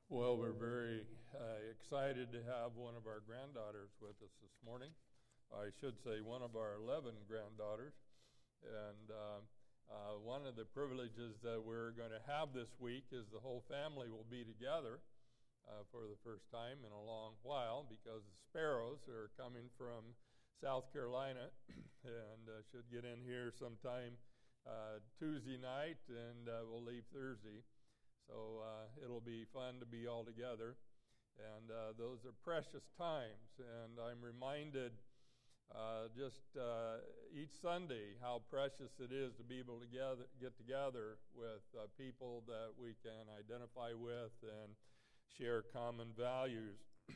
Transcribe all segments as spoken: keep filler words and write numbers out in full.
Well, we're very uh, excited to have one of our granddaughters with us this morning. I should say one of our eleven granddaughters. And uh, uh, one of the privileges that we're going to have this week is the whole family will be together uh, for the first time in a long while, because the Sparrows are coming from South Carolina and uh, should get in here sometime uh, Tuesday night, and uh, we'll leave Thursday. So uh, it'll be fun to be all together, and uh, those are precious times. And I'm reminded uh, just uh, each Sunday how precious it is to be able to gather, get together with uh, people that we can identify with and share common values.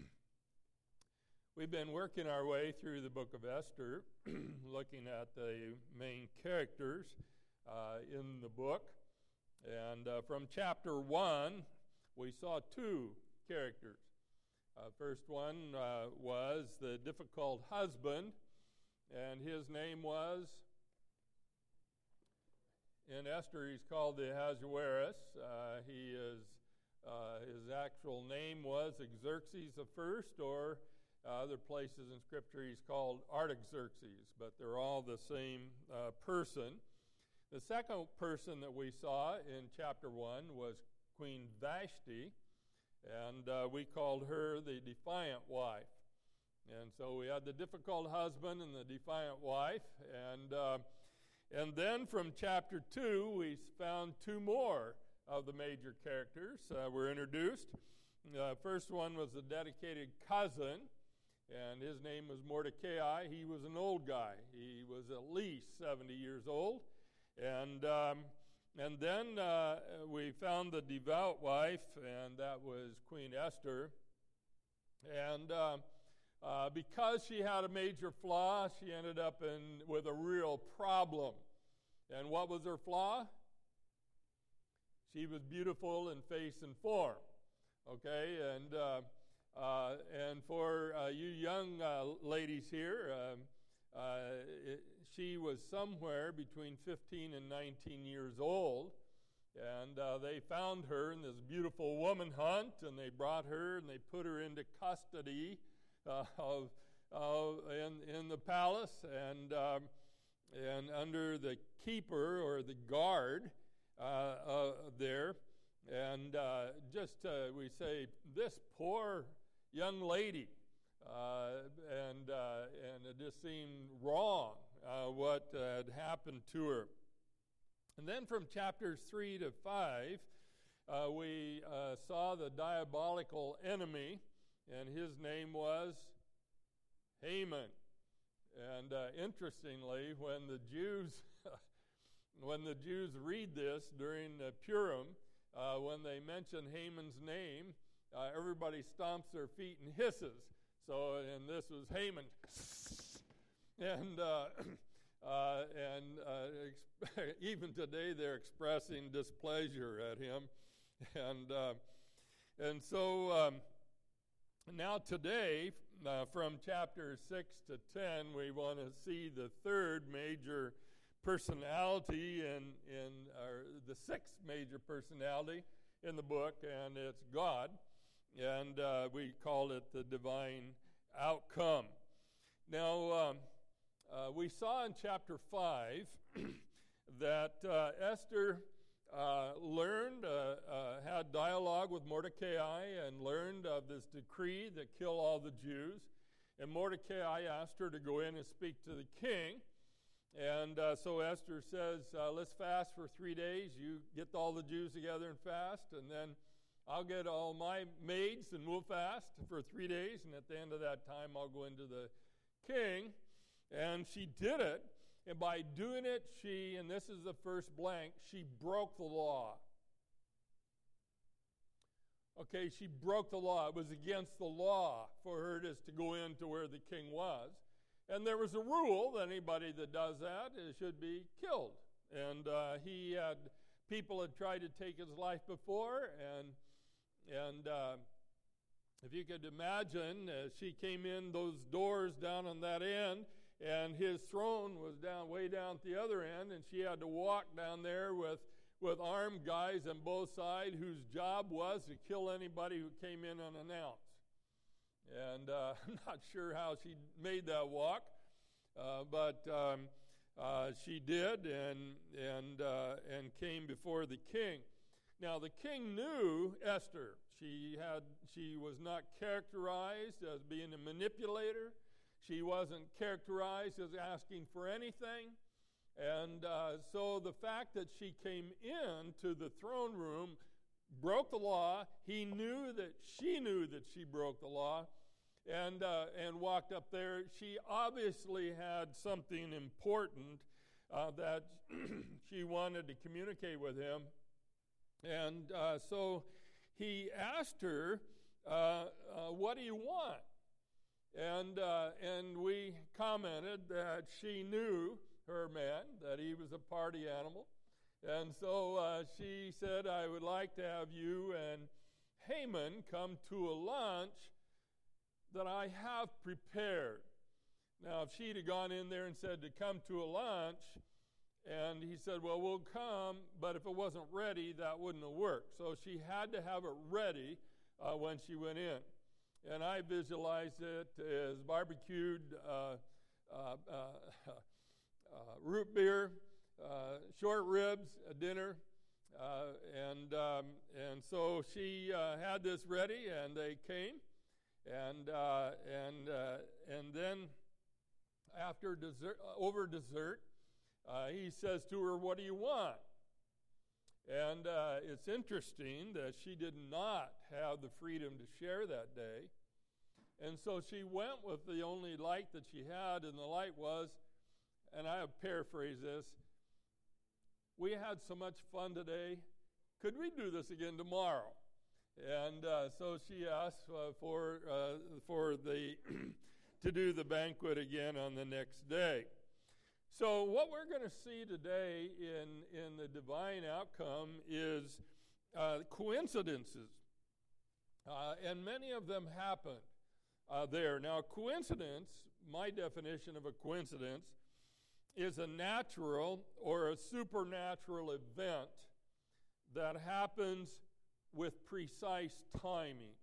We've been working our way through the book of Esther, looking at the main characters uh, in the book. And uh, from chapter one, we saw two characters. Uh, first one uh, was the difficult husband, and his name was, in Esther, he's called the Ahasuerus. Uh, he is, uh, his actual name was Xerxes the First, or uh, other places in Scripture he's called Artaxerxes, but they're all the same uh, person. The second person that we saw in chapter one was Queen Vashti, and uh, we called her the defiant wife. And so we had the difficult husband and the defiant wife. And, uh, and then from chapter two, we found two more of the major characters uh, were introduced. The uh, first one was the dedicated cousin, and his name was Mordecai. He was an old guy. He was at least seventy years old. And um, and then uh, we found the devout wife, and that was Queen Esther. And uh, uh, because she had a major flaw, she ended up in with a real problem. And what was her flaw? She was beautiful in face and form. Okay, and uh, uh, and for uh, you young uh, ladies here. Um, Uh, it, she was somewhere between fifteen and nineteen years old, and uh, they found her in this beautiful woman hunt, and they brought her and they put her into custody uh, of, uh, in, in the palace, and um, and under the keeper or the guard uh, uh, there, and uh, just uh, we say, this poor young lady. Uh, and uh, and it just seemed wrong uh, what uh, had happened to her. And then from chapters three to five, uh, we uh, saw the diabolical enemy, and his name was Haman. And uh, interestingly, when the Jews when the Jews read this during uh, Purim, uh, when they mention Haman's name, uh, everybody stomps their feet and hisses. So, and this was Haman, and uh, uh, and uh, ex- even today they're expressing displeasure at him, and uh, and so um, now today, uh, from chapter six to ten, we want to see the third major personality in in or the sixth major personality in the book, and it's God. And uh, we called it the divine outcome. Now, um, uh, we saw in chapter five that uh, Esther uh, learned, uh, uh, had dialogue with Mordecai and learned of this decree that kill all the Jews. And Mordecai asked her to go in and speak to the king. And uh, so Esther says, uh, let's fast for three days. You get all the Jews together and fast, and then I'll get all my maids and we'll fast for three days, and at the end of that time I'll go into the king. And she did it, and by doing it, she, and this is the first blank, she broke the law. Okay, she broke the law. It was against the law for her just to go into where the king was. And there was a rule that anybody that does that should be killed. And uh, he had, people had tried to take his life before, and And uh, if you could imagine, uh, she came in those doors down on that end, and his throne was down way down at the other end, and she had to walk down there with with armed guys on both sides whose job was to kill anybody who came in unannounced. And uh, I'm not sure how she made that walk, uh, but um, uh, she did and, and, uh, and came before the king. Now, the king knew Esther. She had, she was not characterized as being a manipulator. She wasn't characterized as asking for anything. And uh, so the fact that she came into the throne room, broke the law, he knew that she knew that she broke the law, and, uh, and walked up there. She obviously had something important uh, that she wanted to communicate with him. And uh, so he asked her, uh, uh, what do you want? And, uh, and we commented that she knew her man, that he was a party animal. And so uh, she said, I would like to have you and Haman come to a lunch that I have prepared. Now, if she'd have gone in there and said to come to a lunch, and he said, well, we'll come, but if it wasn't ready, that wouldn't have worked. So she had to have it ready uh, when she went in. And I visualized it as barbecued uh, uh, uh, uh, root beer, uh, short ribs, a dinner. Uh, and um, and so she uh, had this ready, and they came. And uh, and uh, and then after dessert, over dessert, Uh, he says to her, what do you want? And uh, it's interesting that she did not have the freedom to share that day. And so she went with the only light that she had, and the light was, and I have paraphrased this, we had so much fun today. Could we do this again tomorrow? And uh, so she asked uh, for, uh, for the to do the banquet again on the next day. So what we're going to see today in, in the divine outcome is uh, coincidences. Uh, and many of them happen uh, there. Now, coincidence, my definition of a coincidence, is a natural or a supernatural event that happens with precise timing.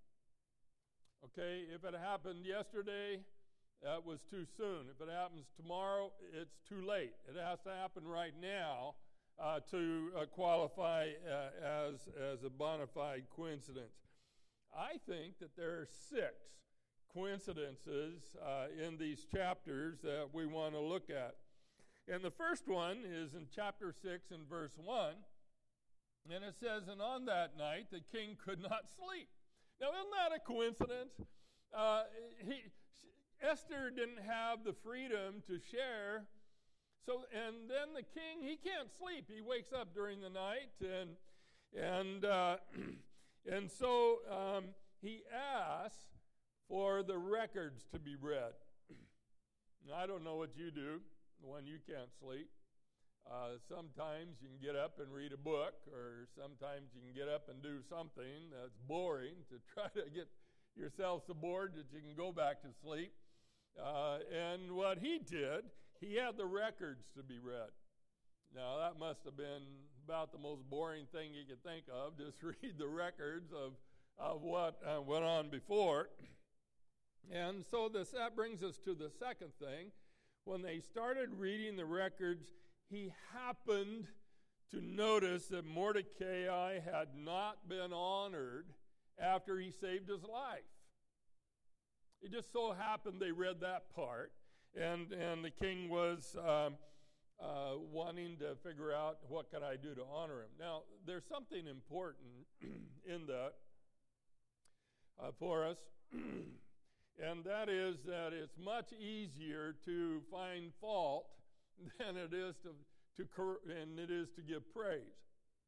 Okay, if it happened yesterday, that was too soon. If it happens tomorrow, it's too late. It has to happen right now uh, to uh, qualify uh, as, as a bona fide coincidence. I think that there are six coincidences uh, in these chapters that we want to look at. And the first one is in chapter six and verse one. And it says, and on that night the king could not sleep. Now, isn't that a coincidence? Uh, he... Esther didn't have the freedom to share. So, and then the king, he can't sleep. He wakes up during the night, and and uh, and so um, he asks for the records to be read. Now, I don't know what you do when you can't sleep. Uh, sometimes you can get up and read a book, or sometimes you can get up and do something that's boring to try to get yourself so bored that you can go back to sleep. Uh, and what he did, he had the records to be read. Now, that must have been about the most boring thing you could think of, just read the records of, of what uh, went on before. And so this, that brings us to the second thing. When they started reading the records, he happened to notice that Mordecai had not been honored after he saved his life. It just so happened they read that part, and, and the king was um, uh, wanting to figure out what can I do to honor him. Now, there's something important in that uh, for us, and that is that it's much easier to find fault than it is to, to cor- and it is to give praise.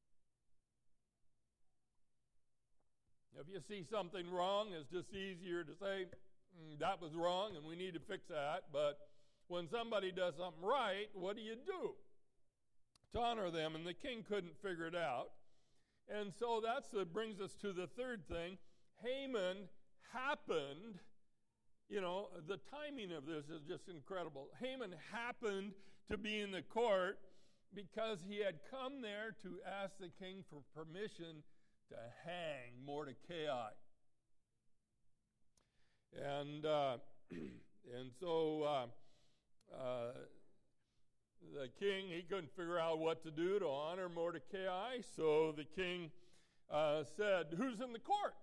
If you see something wrong, it's just easier to say, that was wrong and we need to fix that. But when somebody does something right, what do you do? To honor them. And the king couldn't figure it out. And so that brings us to the third thing. Haman happened, you know, the timing of this is just incredible. Haman happened to be in the court because he had come there to ask the king for permission to hang Mordecai. And uh, and so uh, uh, the king, he couldn't figure out what to do to honor Mordecai, so the king uh, said, "Who's in the court?"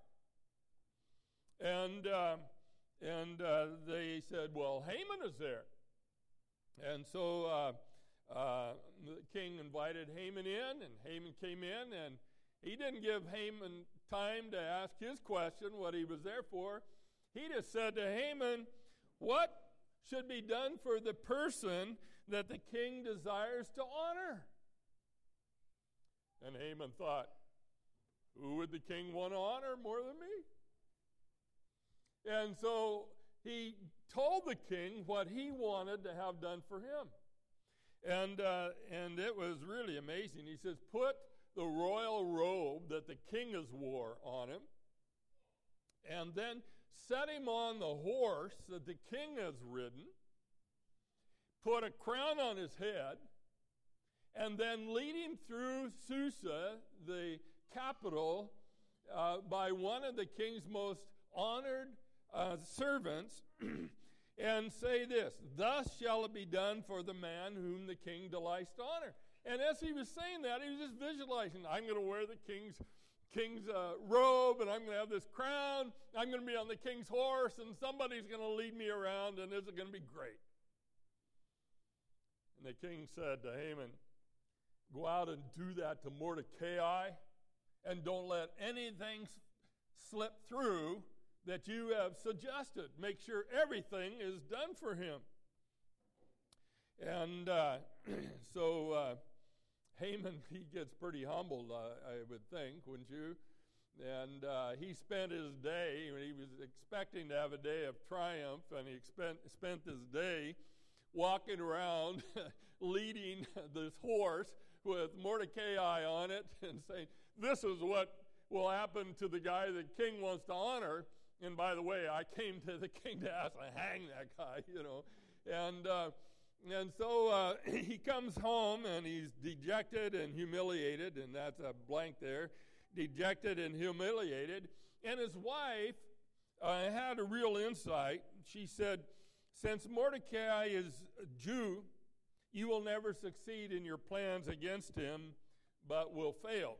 And uh, and uh, they said, "Well, Haman is there." And so uh, uh, the king invited Haman in, and Haman came in, and he didn't give Haman time to ask his question, what he was there for. He just said to Haman, "What should be done for the person that the king desires to honor?" And Haman thought, who would the king want to honor more than me? And so he told the king what he wanted to have done for him. And, uh, and it was really amazing. He says, put the royal robe that the king has wore on him, and then set him on the horse that the king has ridden, put a crown on his head, and then lead him through Susa, the capital, uh, by one of the king's most honored uh, servants, and say this, "Thus shall it be done for the man whom the king delights to honor." And as he was saying that, he was just visualizing, I'm going to wear the king's king's uh, robe, and I'm going to have this crown. I'm going to be on the king's horse, and somebody's going to lead me around, and this is going to be great. And the king said to Haman, "Go out and do that to Mordecai, and don't let anything s- slip through that you have suggested. Make sure everything is done for him." And uh, so uh, Haman, he gets pretty humbled, uh, I would think, wouldn't you? And uh, he spent his day, he was expecting to have a day of triumph, and he spent, spent his day walking around leading this horse with Mordecai on it and saying, "This is what will happen to the guy the king wants to honor. And by the way, I came to the king to ask to hang that guy," you know. And uh, and so uh, he comes home, and he's dejected and humiliated, and that's a blank there, dejected and humiliated. And his wife uh, had a real insight. She said, "Since Mordecai is a Jew, you will never succeed in your plans against him, but will fail."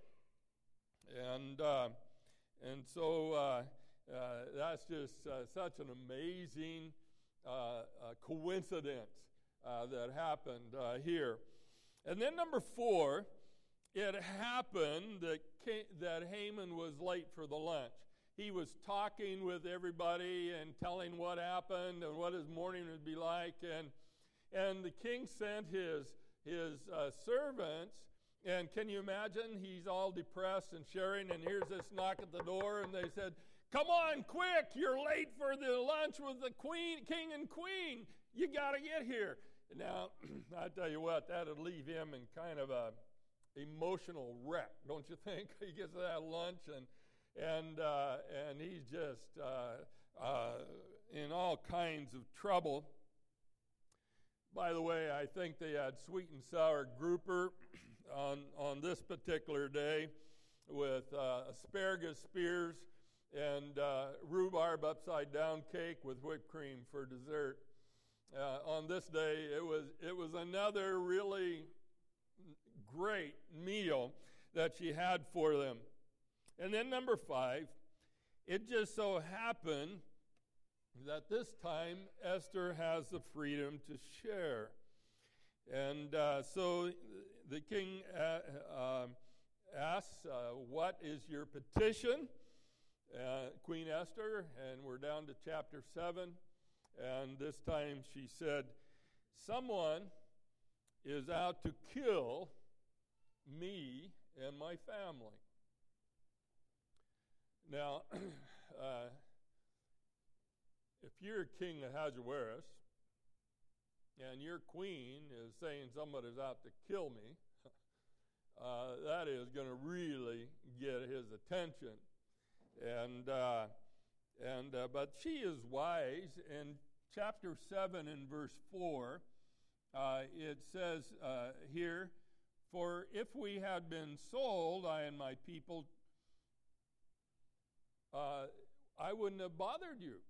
And uh, and so uh, uh, that's just uh, such an amazing uh, uh, coincidence uh, that happened uh, here. And then number four, it happened that Ca- that Haman was late for the lunch. He was talking with everybody and telling what happened and what his morning would be like, and and the king sent his his uh, servants. And can you imagine? He's all depressed and sharing, and here's this knock at the door, and they said, "Come on, quick! You're late for the lunch with the queen, king and queen. You got to get here." Now, I tell you what, that'd leave him in kind of a emotional wreck, don't you think? He gets to that lunch, and and uh, and he's just uh, uh, in all kinds of trouble. By the way, I think they had sweet and sour grouper on on this particular day with uh, asparagus spears and uh, rhubarb upside down cake with whipped cream for dessert. Uh, on this day, it was it was another really great meal that she had for them. And then number five, it just so happened that this time Esther has the freedom to share. And uh, so the king uh, uh, asks, uh, "What is your petition?" Uh, Queen Esther, and we're down to chapter seven. And this time she said, "Someone is out to kill me and my family." Now, uh, if you're King Ahasuerus and your queen is saying somebody's out to kill me, uh, that is going to really get his attention. And uh, and uh, but she is wise. In chapter seven and verse four, uh, it says uh, here, For if we had been sold, I and my people, uh, I wouldn't have bothered you.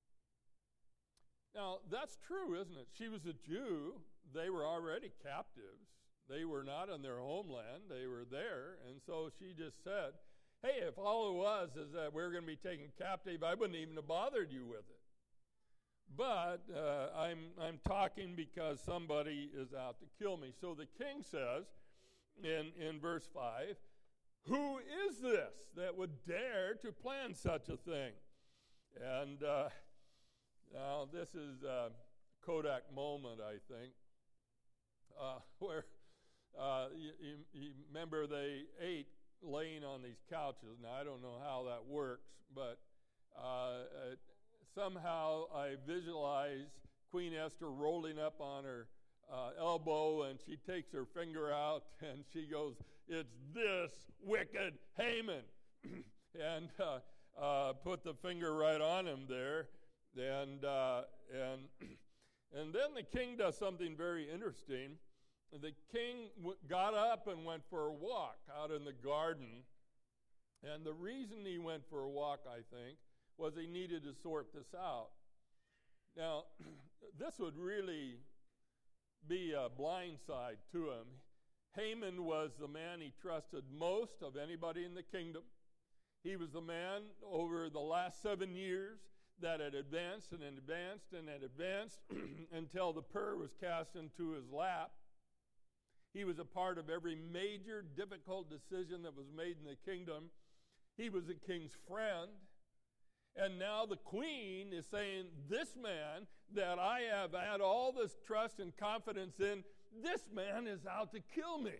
Now, that's true, isn't it? She was a Jew. They were already captives. They were not in their homeland. They were there. And so she just said, hey, if all it was is that we're going to be taken captive, I wouldn't even have bothered you with it. But uh, I'm, I'm talking because somebody is out to kill me. So the king says in, in verse five, who is this that would dare to plan such a thing? And uh, now this is a Kodak moment, I think, uh, where uh, you, you, you remember they ate laying on these couches. Now, I don't know how that works, but uh, uh, somehow I visualize Queen Esther rolling up on her uh, elbow, and she takes her finger out, and she goes, it's this wicked Haman, and uh, uh, put the finger right on him there, and uh, and and then the king does something very interesting. The king w- got up and went for a walk out in the garden. And the reason he went for a walk, I think, was he needed to sort this out. Now, this would really be a blind side to him. Haman was the man he trusted most of anybody in the kingdom. He was the man over the last seven years that had advanced and advanced and had advanced until the pearl was cast into his lap. He was a part of every major, difficult decision that was made in the kingdom. He was the king's friend. And now the queen is saying, this man that I have had all this trust and confidence in, this man is out to kill me.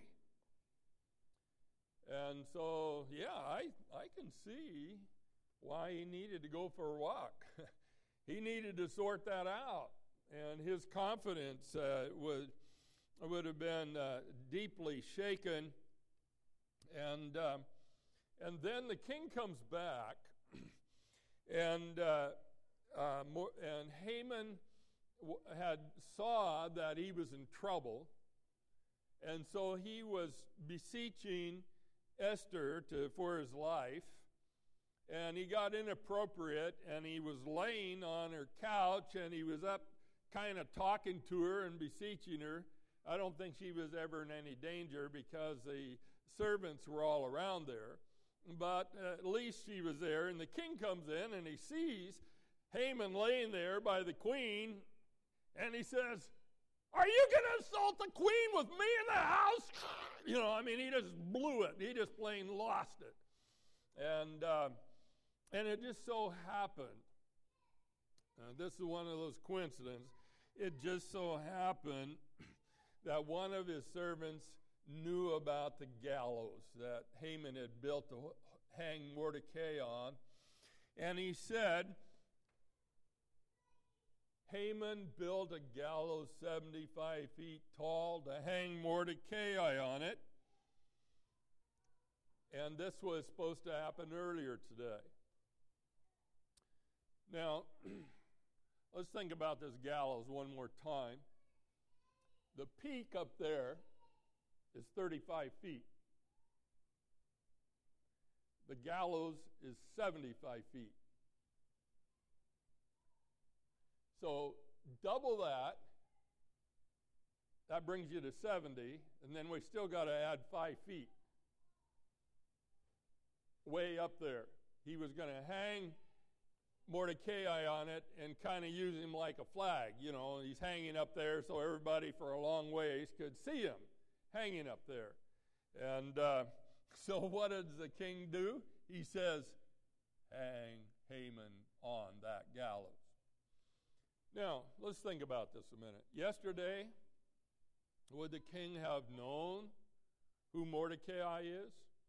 And so, yeah, I, I can see why he needed to go for a walk. He needed to sort that out. And his confidence uh, would... would have been uh, deeply shaken. And um, and then the king comes back, and uh, uh, more, and Haman w- had saw that he was in trouble, and so he was beseeching Esther to for his life, and he got inappropriate, and he was laying on her couch, and he was up kind of talking to her and beseeching her. I don't think she was ever in any danger because the servants were all around there. But uh, at least she was there. And the king comes in and he sees Haman laying there by the queen. And he says, are you going to assault the queen with me in the house? You know, I mean, he just blew it. He just plain lost it. And, uh, and it just so happened. Uh, this is one of those coincidences. It just so happened that one of his servants knew about the gallows that Haman had built to hang Mordecai on. And he said, Haman built a gallows seventy-five feet tall to hang Mordecai on it. And this was supposed to happen earlier today. Now, let's think about this gallows one more time. The peak up there is thirty-five feet. The gallows is seventy-five feet. So double that. That brings you to seventy, and then we still got to add five feet. Way up there. He was going to hang Mordecai on it and kind of use him like a flag. You know, he's hanging up there so everybody for a long ways could see him hanging up there. And uh, so what does the king do? He says, hang Haman on that gallows. Now, let's think about this a minute. Yesterday, would the king have known who Mordecai is?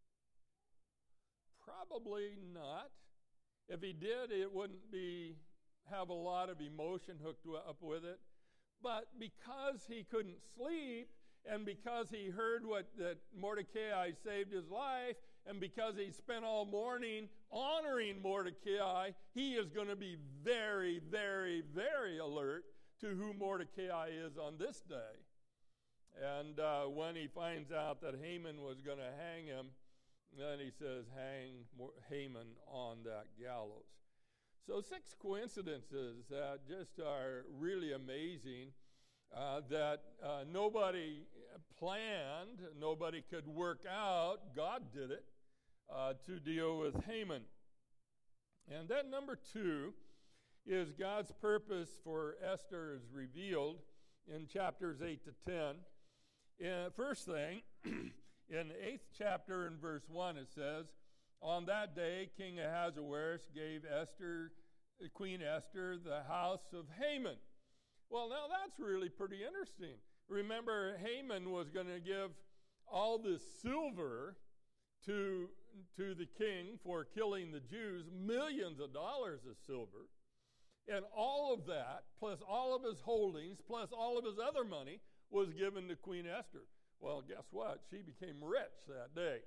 Probably not. If he did, it wouldn't be have a lot of emotion hooked up with it. But because he couldn't sleep, and because he heard what that Mordecai saved his life, and because he spent all morning honoring Mordecai, he is going to be very, very, very alert to who Mordecai is on this day. And uh, when he finds out that Haman was going to hang him, then he says, hang Haman on that gallows. So six coincidences that just are really amazing, uh, that uh, nobody planned, nobody could work out. God did it uh, to deal with Haman. And then number two is God's purpose for Esther is revealed in chapters eight to ten. Uh, first thing, in the eighth chapter in verse one it says, on that day King Ahasuerus gave Esther, Queen Esther, the house of Haman. Well, now that's really pretty interesting. Remember, Haman was going to give all this silver to, to the king for killing the Jews, millions of dollars of silver. And all of that, plus all of his holdings, plus all of his other money, was given to Queen Esther. Well, guess what? She became rich that day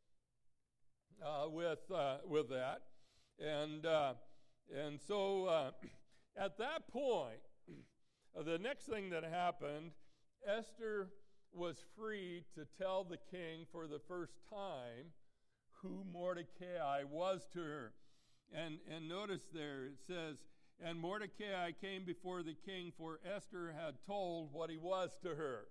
uh, with uh, with that. And, uh, and so uh, at that point, the next thing that happened, Esther was free to tell the king for the first time who Mordecai was to her. And, and notice there, it says, and Mordecai came before the king, for Esther had told what he was to her.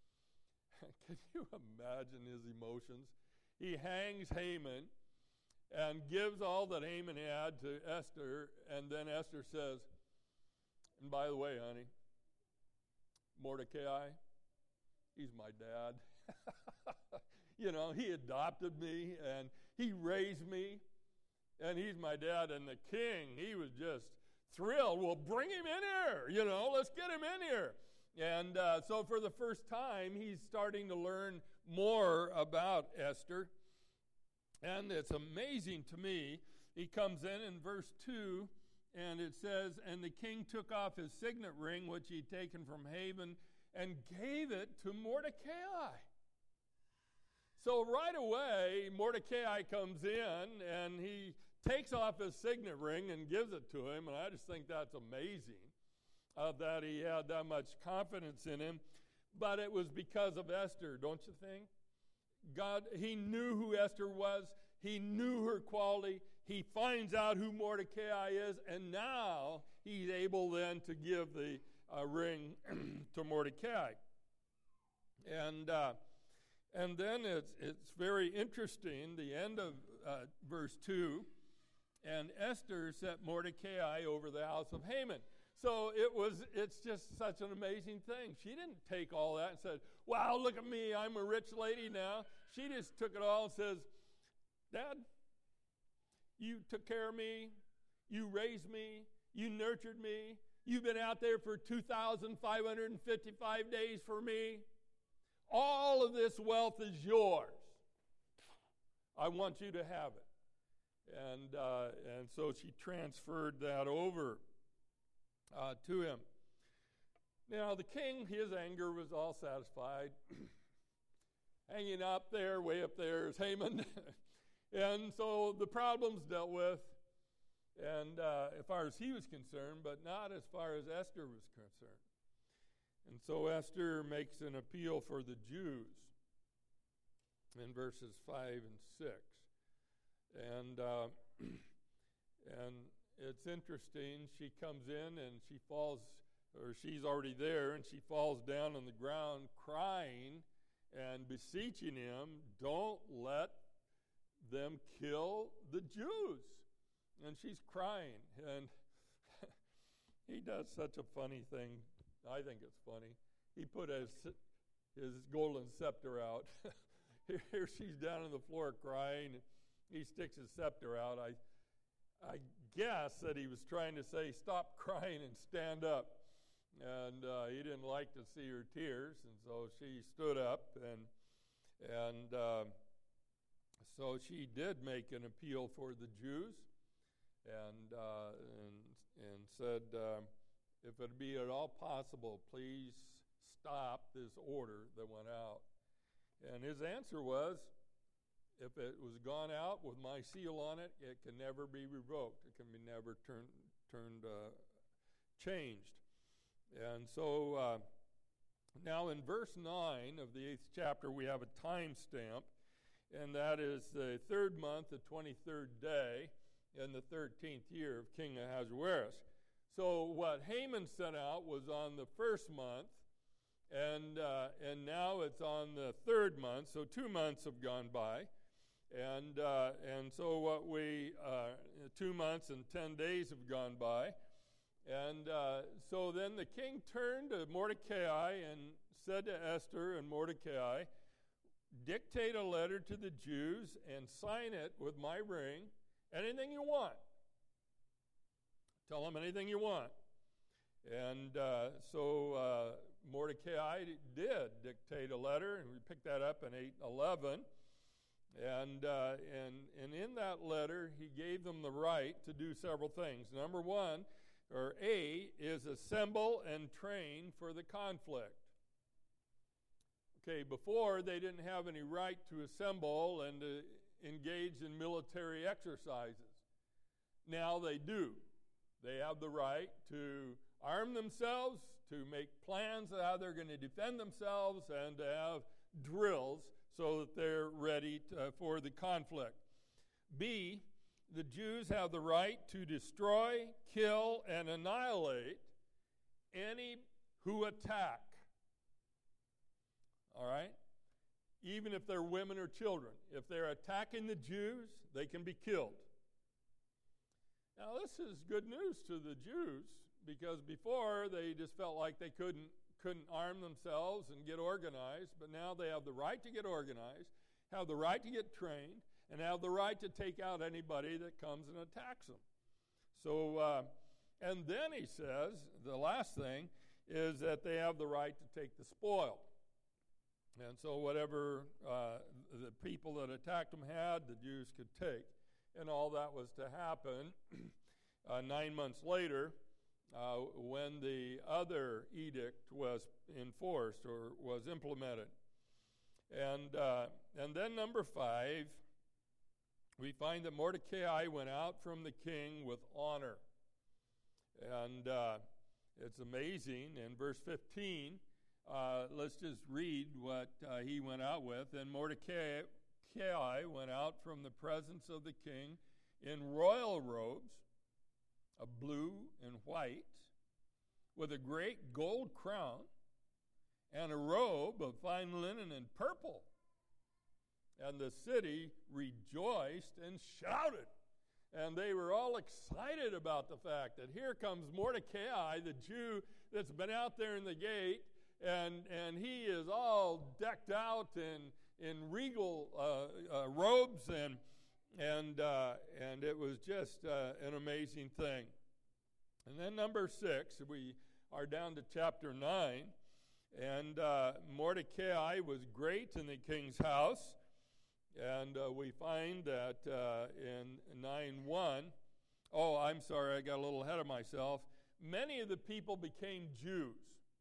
Can you imagine his emotions? He hangs Haman and gives all that Haman had to Esther, and then Esther says, and by the way, honey, Mordecai, he's my dad. You know, he adopted me, and he raised me, and he's my dad. And the king, he was just thrilled. Well, bring him in here, you know, let's get him in here. And uh, so for the first time, he's starting to learn more about Esther. And it's amazing to me. He comes in in verse two, and it says, and the king took off his signet ring, which he'd taken from Haman, and gave it to Mordecai. So right away, Mordecai comes in, and he takes off his signet ring and gives it to him, and I just think that's amazing uh, that he had that much confidence in him. But it was because of Esther, don't you think? God, he knew who Esther was. He knew her quality. He finds out who Mordecai is, and now he's able then to give the uh, ring to Mordecai. And uh, and then it's it's very interesting. The end of uh, verse two, and Esther set Mordecai over the house of Haman. So it was. It's just such an amazing thing. She didn't take all that and said, "Wow, look at me! I'm a rich lady now." She just took it all and says, "Dad, you took care of me. You raised me. You nurtured me. You've been out there for two thousand five hundred fifty-five days for me. All of this wealth is yours. I want you to have it." And uh, and so she transferred that over uh, to him. Now the king, his anger was all satisfied. Hanging up there, way up there is Haman. And so the problem's dealt with, and uh, as far as he was concerned, but not as far as Esther was concerned. And so Esther makes an appeal for the Jews in verses five and six. And uh, and it's interesting, she comes in and she falls, or she's already there, and she falls down on the ground crying and beseeching him, don't let them kill the Jews. And she's crying, and he does such a funny thing. I think it's funny. He put his, his golden scepter out. Here she's down on the floor crying. He sticks his scepter out. I, I guess that he was trying to say, stop crying and stand up. And uh, he didn't like to see her tears, and so she stood up, and and uh, so she did make an appeal for the Jews, and uh, and and said, uh, if it be at all possible, please stop this order that went out. And his answer was, if it was gone out with my seal on it, it can never be revoked. It can be never turned turned uh, changed. And so uh, Now, in verse nine of the eighth chapter, we have a time stamp, and that is the third month, the twenty-third day, in the thirteenth year of King Ahasuerus. So what Haman sent out was on the first month, and uh, and now it's on the third month, so two months have gone by. And uh, and so what we, uh, two months and ten days have gone by. And uh, so then the king turned to Mordecai and said to Esther and Mordecai, dictate a letter to the Jews and sign it with my ring, anything you want. Tell them anything you want. And uh, so uh, Mordecai did dictate a letter, and we picked that up in eight eleven. And, uh, and, and in that letter, he gave them the right to do several things. Number one, or A, is assemble and train for the conflict. Okay, before they didn't have any right to assemble and to engage in military exercises. Now they do. They have the right to arm themselves, to make plans of how they're going to defend themselves, and to have drills so that they're ready to, for the conflict. B, the Jews have the right to destroy, kill, and annihilate any who attack. All right? Even if they're women or children. If they're attacking the Jews, they can be killed. Now, this is good news to the Jews, because before they just felt like they couldn't couldn't arm themselves and get organized, but now they have the right to get organized, have the right to get trained, and have the right to take out anybody that comes and attacks them. So, uh, and then he says, the last thing is that they have the right to take the spoil. And so whatever uh, the people that attacked them had, the Jews could take. And all that was to happen uh, nine months later, Uh, when the other edict was enforced or was implemented. And uh, and then number five, we find that Mordecai went out from the king with honor. And uh, it's amazing. In verse fifteen, uh, let's just read what uh, he went out with. And Mordecai went out from the presence of the king in royal robes, of blue and white, with a great gold crown, and a robe of fine linen and purple. And the city rejoiced and shouted. And they were all excited about the fact that here comes Mordecai, the Jew that's been out there in the gate, and, and he is all decked out in, in regal uh, uh, robes, and And uh, and it was just uh, an amazing thing. And then number six, we are down to chapter nine. And uh, Mordecai was great in the king's house. And uh, we find that uh, in nine one, oh, I'm sorry, I got a little ahead of myself. Many of the people became Jews,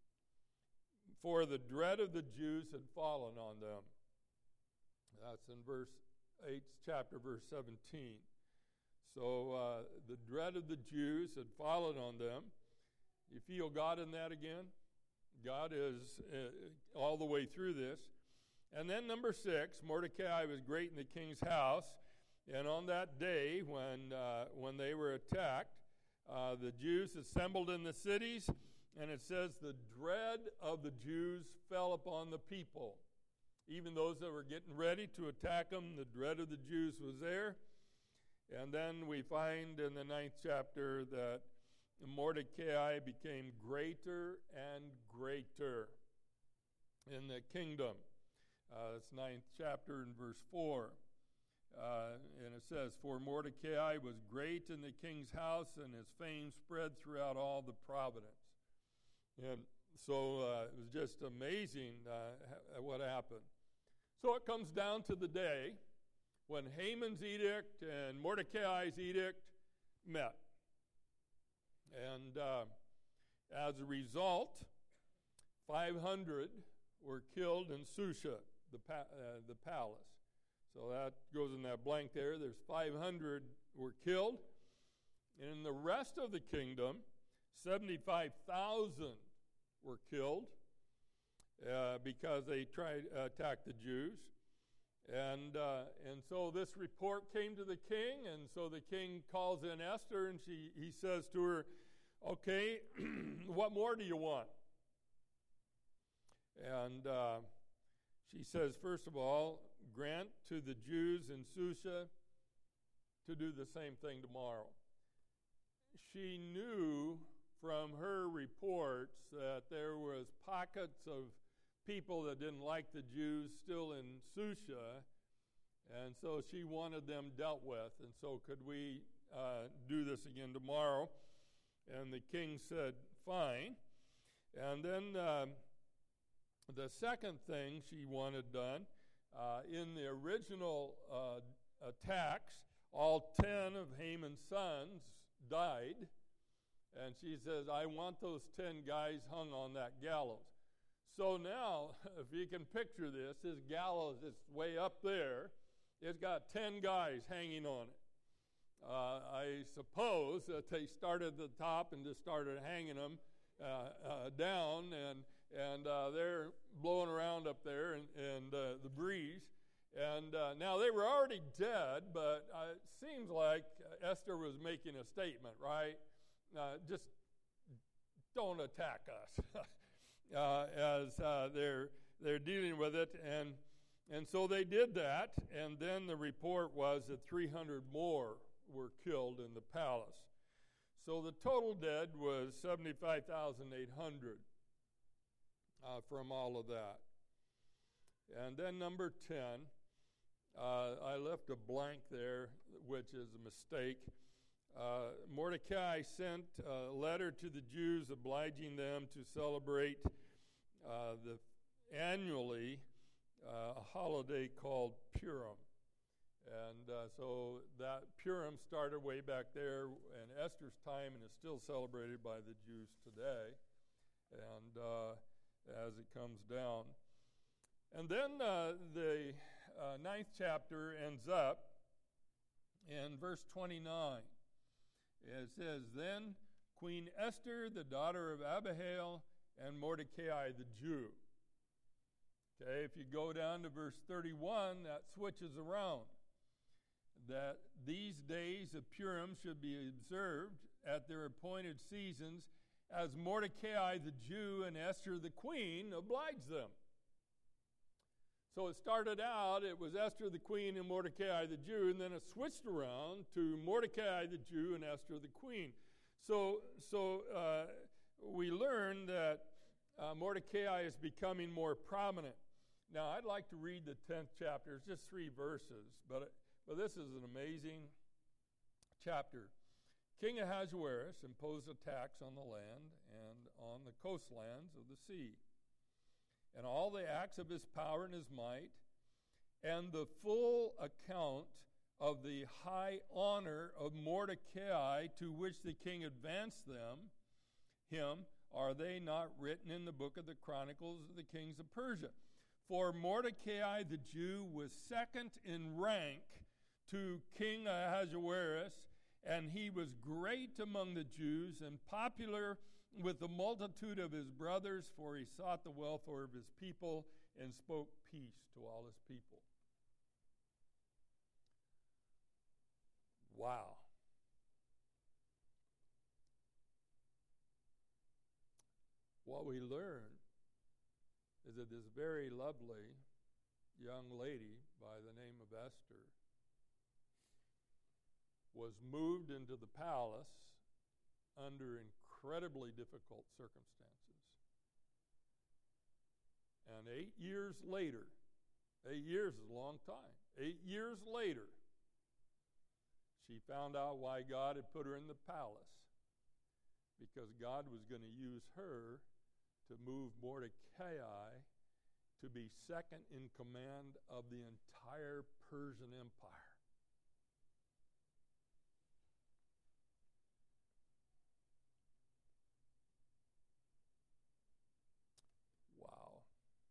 for the dread of the Jews had fallen on them. That's in verse eighth chapter, verse seventeen. So uh, the dread of the Jews had fallen on them. You feel God in that again? God is uh, all the way through this. And then number six, Mordecai was great in the king's house. And on that day when, uh, when they were attacked, uh, the Jews assembled in the cities. And it says the dread of the Jews fell upon the people. Even those that were getting ready to attack them, the dread of the Jews was there. And then we find in the ninth chapter that Mordecai became greater and greater in the kingdom. Uh, it's ninth chapter in verse four. Uh, and it says, for Mordecai was great in the king's house, and his fame spread throughout all the province. And so uh, it was just amazing uh, what happened. So it comes down to the day when Haman's edict and Mordecai's edict met. And uh, as a result, five hundred were killed in Susha, the, pa- uh, the palace. So that goes in that blank there. There's five hundred were killed. And in the rest of the kingdom, seventy-five thousand were killed. uh, because they tried to attack the Jews. And uh, and so this report came to the king, and so the king calls in Esther, and she he says to her, okay, what more do you want? And uh, she says, first of all, grant to the Jews in Susha to do the same thing tomorrow. She knew from her reports that there was pockets of people that didn't like the Jews still in Susha, and so she wanted them dealt with. And so could we uh, do this again tomorrow? And the king said, fine. And then um, the second thing she wanted done, uh, in the original uh, attacks, all ten of Haman's sons died. And she says, I want those ten guys hung on that gallows. So now, if you can picture this, this gallows is way up there. It's got ten guys hanging on it. Uh, I suppose that they started at the top and just started hanging them uh, uh, down, and and uh, they're blowing around up there and, and uh, the breeze. And uh, now they were already dead, but uh, it seems like Esther was making a statement, right? Uh, just don't attack us. Uh, as uh, they're they're dealing with it, and and so they did that, and then the report was that three hundred more were killed in the palace. So the total dead was seventy-five thousand eight hundred uh, from all of that. And then number ten, uh, I left a blank there, which is a mistake. Uh, Mordecai sent a letter to the Jews obliging them to celebrate uh, the annually uh, a holiday called Purim. And uh, so that Purim started way back there in Esther's time and is still celebrated by the Jews today, and uh, as it comes down. And then uh, the uh, ninth chapter ends up in verse twenty-nine. It says, then Queen Esther, the daughter of Abihail, and Mordecai the Jew. Okay, if you go down to verse thirty-one, that switches around. That these days of Purim should be observed at their appointed seasons as Mordecai the Jew and Esther the queen oblige them. So it started out, it was Esther the queen and Mordecai the Jew, and then it switched around to Mordecai the Jew and Esther the queen. So, so uh, we learn that uh, Mordecai is becoming more prominent. Now, I'd like to read the tenth chapter. It's just three verses, but, but this is an amazing chapter. King Ahasuerus imposed a tax on the land and on the coastlands of the sea, and all the acts of his power and his might, and the full account of the high honor of Mordecai to which the king advanced them, him, are they not written in the book of the Chronicles of the kings of Persia? For Mordecai the Jew was second in rank to King Ahasuerus, and he was great among the Jews and popular with the multitude of his brothers, for he sought the welfare of his people and spoke peace to all his people. Wow. What we learn is that this very lovely young lady by the name of Esther was moved into the palace under incredibly difficult circumstances. And eight years later, eight years is a long time, eight years later, she found out why God had put her in the palace, because God was going to use her to move Mordecai to be second in command of the entire Persian Empire. Wow.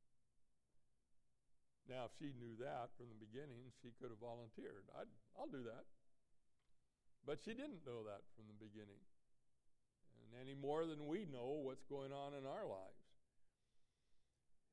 Now, if she knew that from the beginning, she could have volunteered. I'd, I'll do that. But she didn't know that from the beginning, and any more than we know what's going on in our lives.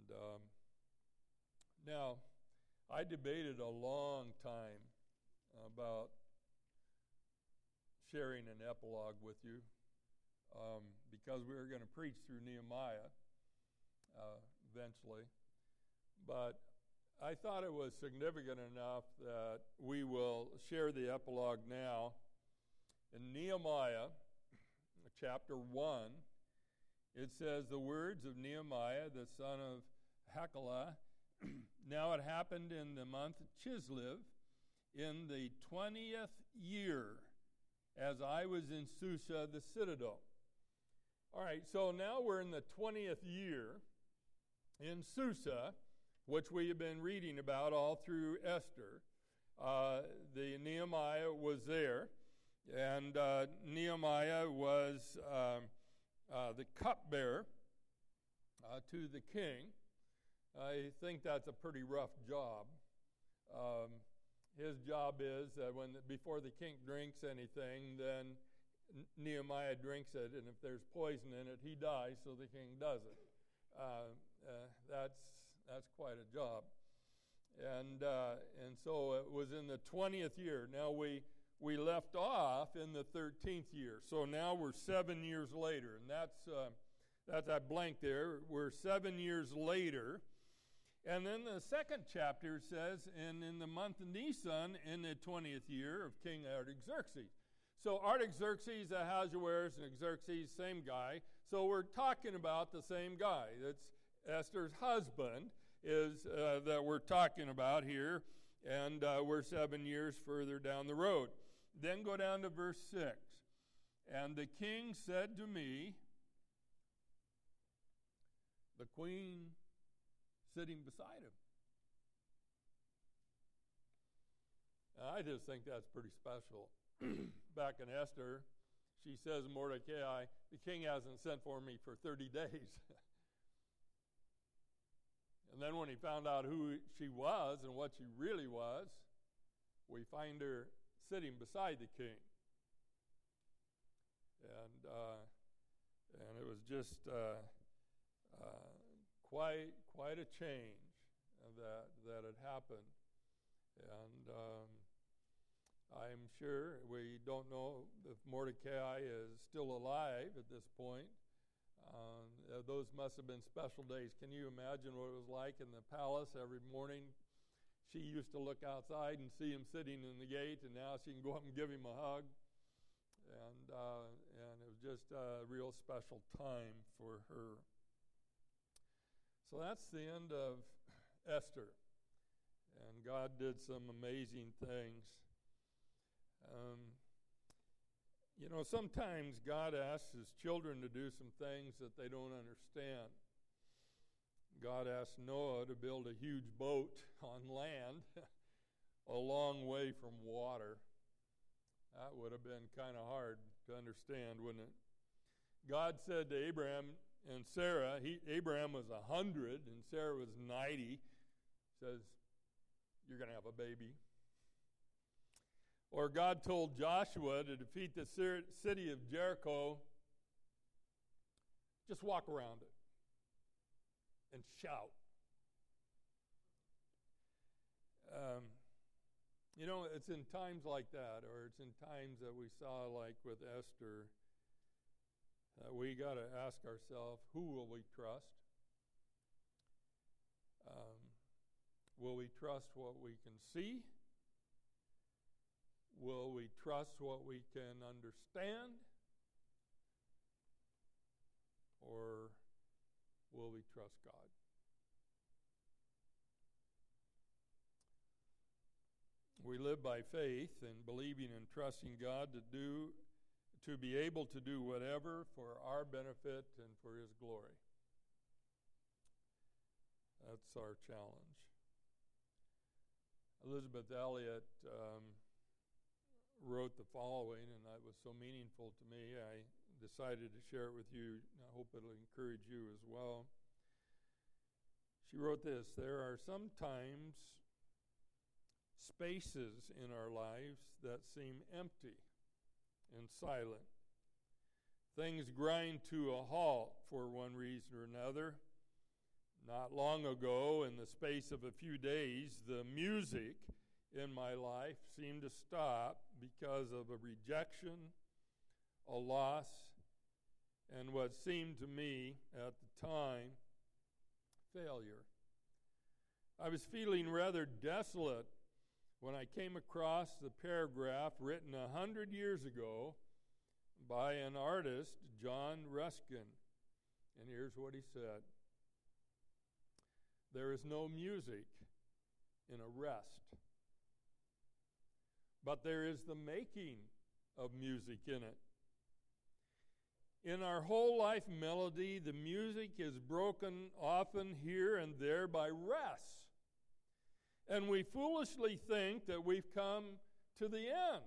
And um, now, I debated a long time about sharing an epilogue with you um, because we were going to preach through Nehemiah uh, eventually. But I thought it was significant enough that we will share the epilogue now. In Nehemiah chapter one, it says, the words of Nehemiah, the son of Hakaliah. Now it happened in the month Chislev, in the twentieth year, as I was in Susa, the citadel. All right, so now we're in the twentieth year in Susa, which we have been reading about all through Esther. Uh, the Nehemiah was there, and uh, Nehemiah was um, uh, the cupbearer uh, to the king. I think that's a pretty rough job. Um, his job is that when the, before the king drinks anything, then Nehemiah drinks it, and if there's poison in it, he dies, so the king doesn't. Uh, uh, that's that's quite a job. And uh, and so it was in the twentieth year. Now we we left off in the thirteenth year, so now we're seven years later, and that's uh, that's that blank there. We're seven years later. And then the second chapter says, and in the month of Nisan, in the twentieth year of King Artaxerxes. So Artaxerxes, Ahasuerus, and Xerxes, same guy. So we're talking about the same guy. That's Esther's husband is uh, that we're talking about here. And uh, we're seven years further down the road. Then go down to verse six. And the king said to me, the queen sitting beside him. I just think that's pretty special. Back in Esther, she says, Mordecai, the king hasn't sent for me for thirty days. And then when he found out who she was and what she really was, we find her sitting beside the king. And uh, and it was just uh, uh, quite quite a change that that had happened. And um, I'm sure we don't know if Mordecai is still alive at this point. Um, those must have been special days. Can you imagine what it was like in the palace every morning? She used to look outside and see him sitting in the gate, and now she can go up and give him a hug. And uh, and it was just a real special time for her. So that's the end of Esther. And God did some amazing things. Um, you know, sometimes God asks his children to do some things that they don't understand. God asked Noah to build a huge boat on land a long way from water. That would have been kind of hard to understand, wouldn't it? God said to Abraham and Sarah, he, Abraham was one hundred and Sarah was ninety, says, you're going to have a baby. Or God told Joshua to defeat the city of Jericho, just walk around it and shout. Um, you know, it's in times like that, or it's in times that we saw, like with Esther, uh, we got to ask ourselves, who will we trust? Um, will we trust what we can see? Will we trust what we can understand? Or will we trust God? We live by faith and believing and trusting God to do, to be able to do whatever for our benefit and for his glory. That's our challenge. Elizabeth Elliot um, wrote the following, and that was so meaningful to me, I decided to share it with you. I hope it'll encourage you as well. She wrote this: there are sometimes spaces in our lives that seem empty and silent. Things grind to a halt for one reason or another. Not long ago, in the space of a few days, the music in my life seemed to stop because of a rejection, a loss, and what seemed to me at the time, failure. I was feeling rather desolate when I came across the paragraph written a hundred years ago by an artist, John Ruskin. And here's what he said. There is no music in a rest, but there is the making of music in it. In our whole life melody, the music is broken often here and there by rests. And we foolishly think that we've come to the end.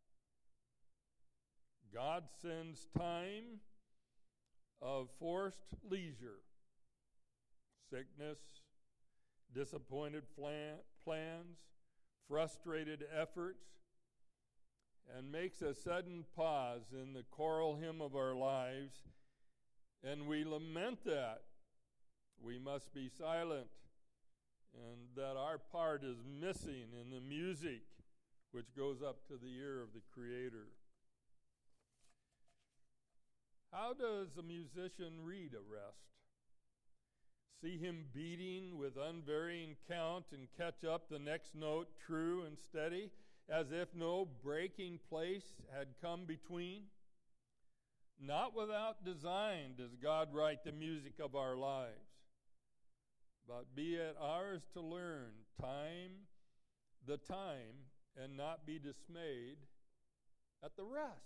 God sends time of forced leisure, sickness, disappointed plan, plans, frustrated efforts, and makes a sudden pause in the choral hymn of our lives, and we lament that. We must be silent, and that our part is missing in the music which goes up to the ear of the Creator. How does a musician read a rest? See him beating with unvarying count and catch up the next note true and steady, as if no breaking place had come between? Not without design does God write the music of our lives, but be it ours to learn time, the time, and not be dismayed at the rest.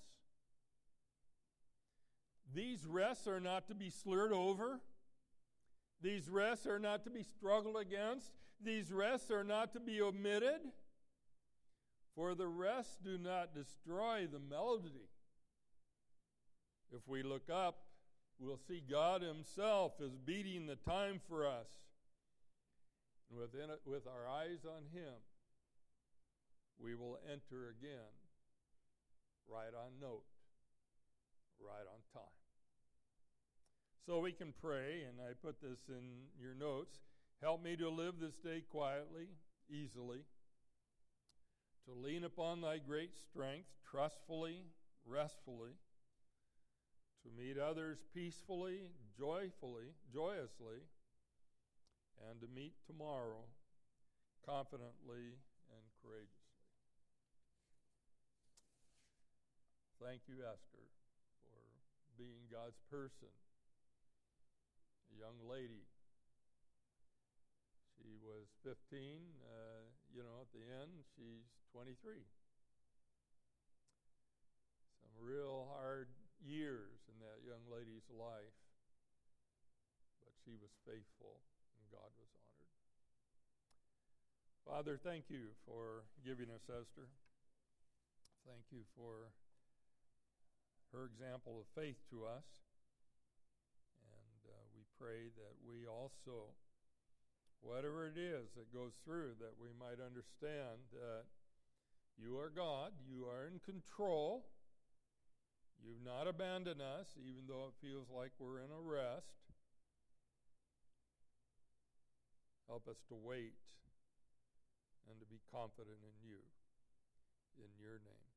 These rests are not to be slurred over. These rests are not to be struggled against. These rests are not to be omitted. For the rests do not destroy the melody. If we look up, we'll see God Himself is beating the time for us. And within it, with our eyes on Him, we will enter again right on note, right on time. So we can pray, and I put this in your notes. Help me to live this day quietly, easily, to lean upon thy great strength, trustfully, restfully, to meet others peacefully, joyfully, joyously, and to meet tomorrow confidently and courageously. Thank you, Esther, for being God's person. A young lady. She was fifteen. Uh, you know, at the end, she's twenty-three. Some real hard years in that young lady's life. But she was faithful, and God was honored. Father, thank you for giving us Esther. Thank you for her example of faith to us. Pray that we also, whatever it is that goes through, that we might understand that you are God, you are in control, you've not abandoned us, even though it feels like we're in a rest. Help us to wait and to be confident in you, in your name.